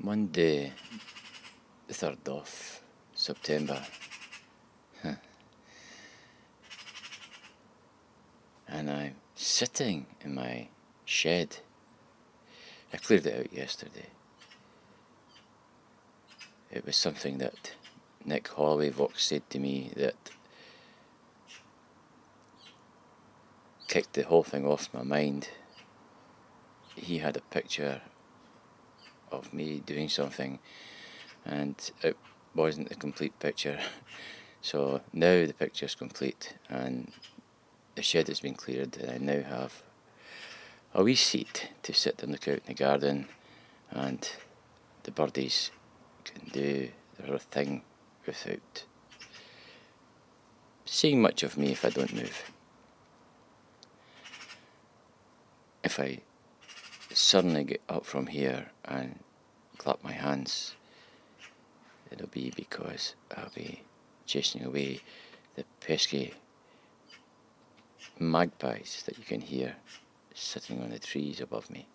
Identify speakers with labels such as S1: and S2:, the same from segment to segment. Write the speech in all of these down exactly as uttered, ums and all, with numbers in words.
S1: Monday, the third of September. Huh. And I'm sitting in my shed. I cleared it out yesterday. It was something that Nick Holloway Vox said to me that kicked the whole thing off my mind. He had a picture of me doing something and it wasn't the complete picture. So now the picture's complete and the shed has been cleared and I now have a wee seat to sit and look out in the garden, and the birdies can do their thing without seeing much of me if I don't move. If I suddenly get up from here and clap my hands, it'll be because I'll be chasing away the pesky magpies that you can hear sitting on the trees above me.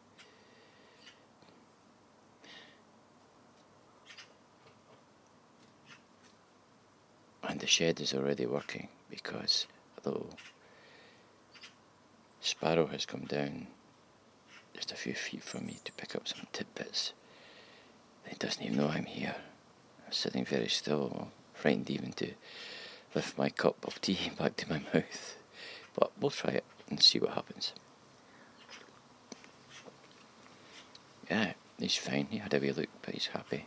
S1: And the shed is already working because a little sparrow has come down just a few feet from me to pick up some tidbits. He doesn't even know I'm here. I'm sitting very still, frightened even to lift my cup of tea back to my mouth. But we'll try it and see what happens. Yeah, he's fine. He had a wee look, but he's happy.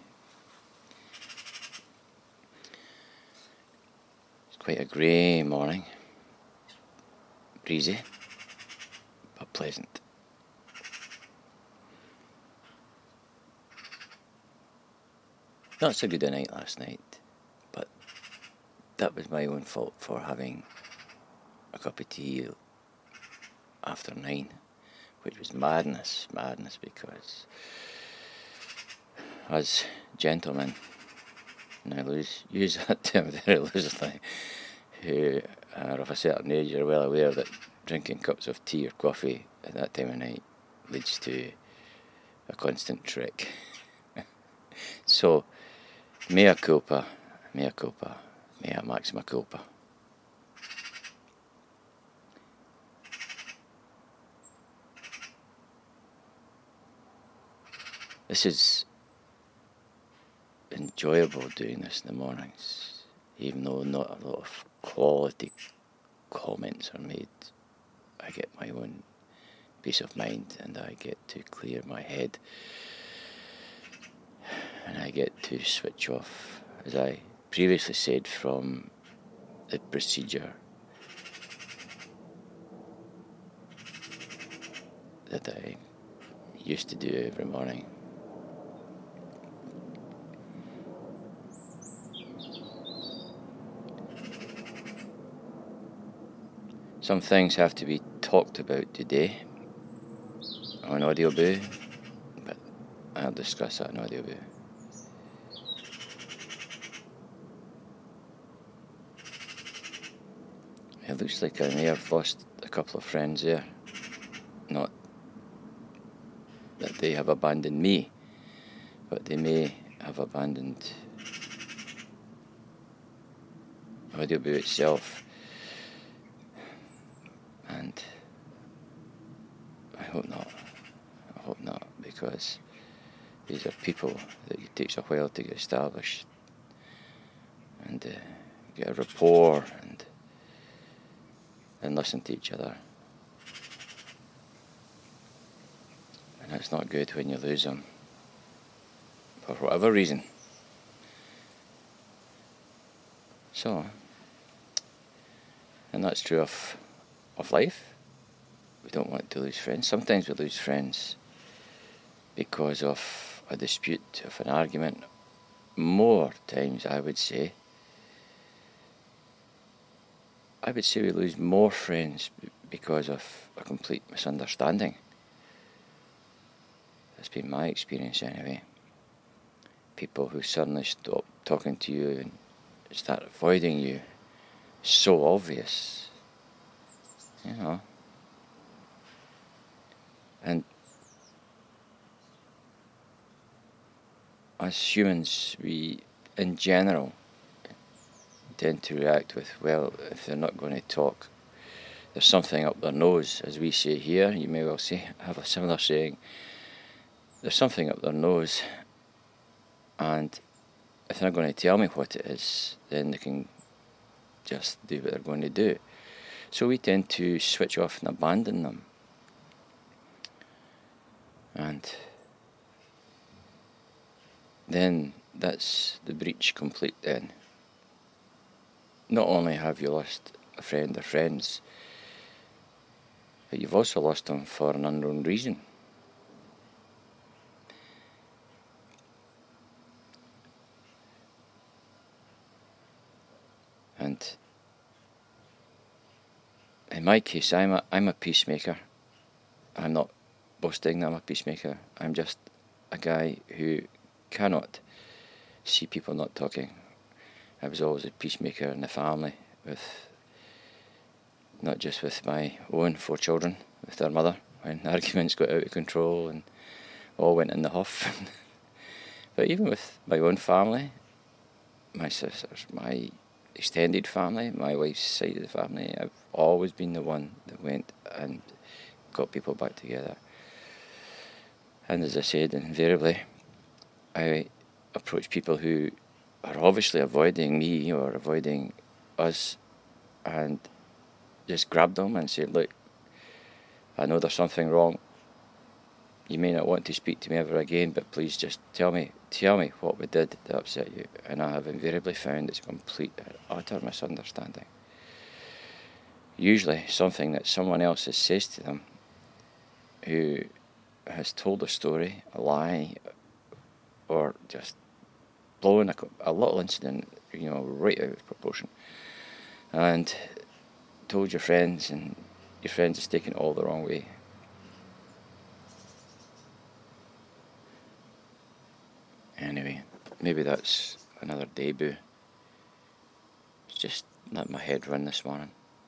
S1: It's quite a grey morning. Breezy, but pleasant. Not so good a night last night, but that was my own fault for having a cup of tea after nine, which was madness, madness, because as gentlemen, and I lose, use that term very loosely, who are of a certain age are well aware that drinking cups of tea or coffee at that time of night leads to a constant trek. So, mea culpa, mea culpa, mea maxima culpa. This is enjoyable doing this in the mornings, even though not a lot of quality comments are made. I get my own peace of mind and I get to clear my head and I get to switch off, as I previously said, from the procedure that I used to do every morning. Some things have to be talked about today on Audioboo, but I'll discuss that on Audioboo. It looks like I may have lost a couple of friends there. Not that they have abandoned me, but they may have abandoned Audioboo itself. And I hope not. I hope not, because these are people that it takes a while to get established and uh, get a rapport and and listen to each other. And it's not good when you lose them for whatever reason. So, and that's true of of life. We don't want to lose friends. Sometimes we lose friends because of a dispute, of an argument. More times, I would say, I would say we lose more friends because of a complete misunderstanding. That's been my experience anyway. People who suddenly stop talking to you and start avoiding you. So obvious, you know. And as humans, we, in general, tend to react with, well, if they're not going to talk, there's something up their nose, as we say here. You may well say, have a similar saying, there's something up their nose, and if they're not going to tell me what it is, then they can just do what they're going to do. So we tend to switch off and abandon them. And then that's the breach complete then. Not only have you lost a friend or friends, but you've also lost them for an unknown reason. And in my case, I'm a, I'm a peacemaker. I'm not boasting that I'm a peacemaker. I'm just a guy who cannot see people not talking. I was always a peacemaker in the family, with not just with my own four children, with their mother, when arguments got out of control and all went in the huff. But even with my own family, my sisters, my extended family, my wife's side of the family, I've always been the one that went and got people back together. And as I said, invariably, I approach people who are obviously avoiding me or avoiding us, and just grab them and say, look, I know there's something wrong. You may not want to speak to me ever again, but please just tell me, tell me what we did that upset you. And I have invariably found it's a complete and utter misunderstanding. Usually something that someone else has says to them, who has told a story, a lie, or just blown a, a little incident, you know, right out of proportion, and told your friends, and your friends has taken it all the wrong way. Anyway, maybe that's another debut. It's just let my head run this morning.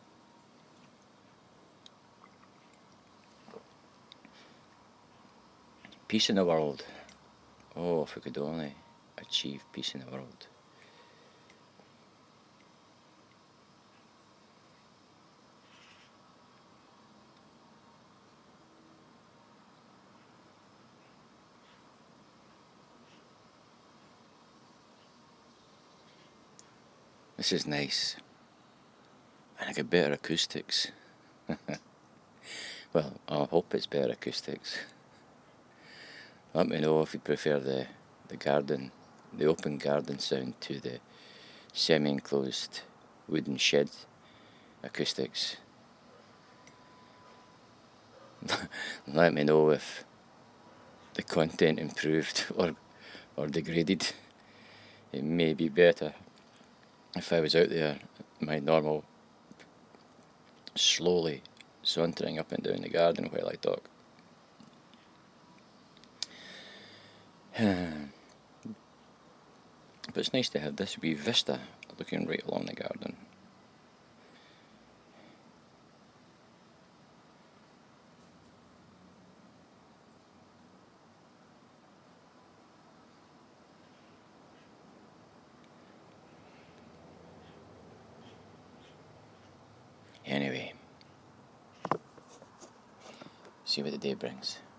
S1: Peace in the world. Oh, if we could only achieve peace in the world. This is nice. And I get better acoustics. Well, I hope it's better acoustics. Let me know if you prefer the, the garden, the open garden sound to the semi-enclosed wooden shed acoustics. Let me know if the content improved or, or degraded. It may be better if I was out there, my normal, slowly sauntering up and down the garden while I talk. But it's nice to have this wee vista looking right along the garden. Anyway, see what the day brings.